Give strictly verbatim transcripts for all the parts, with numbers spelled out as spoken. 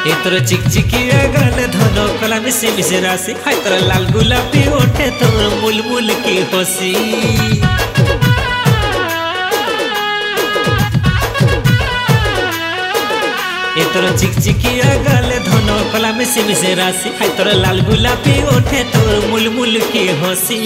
ए तोर चिकचिकिया गाल धन कला मिसे मिसे राशि हाय तोर लाल गुलाबी ओठे तोर मुलमुल की हसी ए तोर चिकचिकिया गाल धन कला मिसे मिसे राशि हाय तोर लाल गुलाबी ओठे तोर मुलमुल की हसी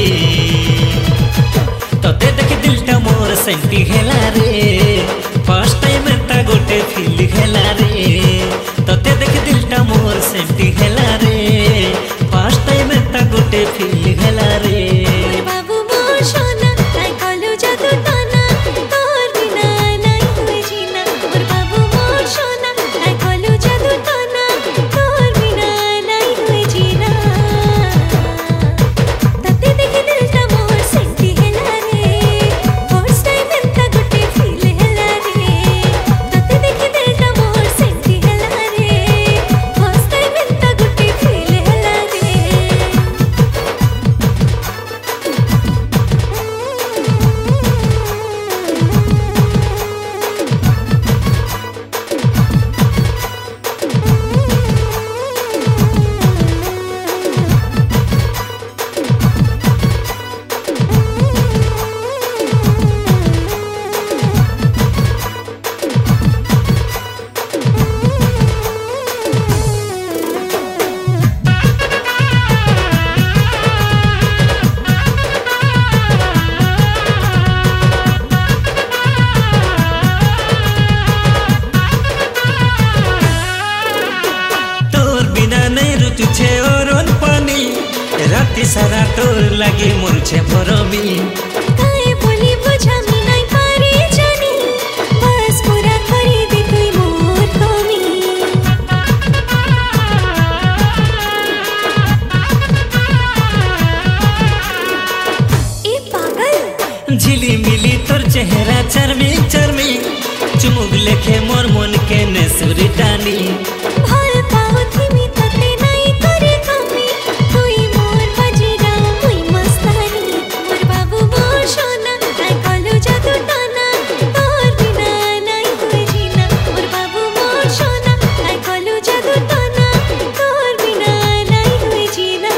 तोते देखि दिलटा मोर सेंटी हेला रे फर्स्ट टाइम एंता गोटे फील हेला रे तोते देखि दिलटा मोर सेंटी हेला रे फर्स्ट टाइम एंता गोटे फील हेला रे बाबू मोर सोना आई कलु जादू टना तोर बिना नहीं हुए जीना मोर बाबू मोर सोना आई कलु जादू टना तोर बिना नहीं हुए जीना तते देखि दिलटा मोर सेंटी हेला रे फर्स्ट टाइम एंता गोटे फील हेला रे तते देखि दिलटा मोर सेंटी हेला रे फर्स्ट टाइम एंता गोटे फील हेला रे तुझे और पानी राति सारा तोर लगे मुरछे भरमी काहे बोली बुझामी नहीं पारे जानी बस पूरा करी दे तुई मोर कमी ए पागल झिली मिली तोर चेहरा चरमी चरमी चुमुक लेखे मोर मन के नेसुरी टानी भल पाओ थिमी तते नहीं करे कमी तुई मोर बजीरा मुई मस्तानी मोर बाबू मोर सोना आई कलु जादू टना तोर बिना नहीं हुए जीना मोर बाबू मोर सोना आई कलु जादू टना तोर बिना नहीं हुए जीना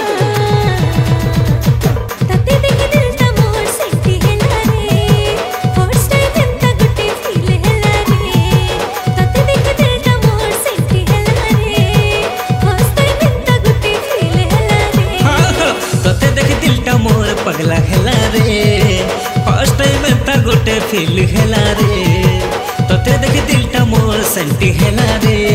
तते देखि दिलटा मोर सेंटी हेला रे फर्स्ट टाइम एंता गुटे फील हेला रे तते देखि दिलटा मोर सेंटी हेला रे फर्स्ट टाइम एंता गुटे फील हेला रे तोते देखि दिलटा मोर पगला हेला रे फर्स्ट टाइम एंता गोटे फील हेला रे तोते देखि दिलटा मोर सेंटी हेला रे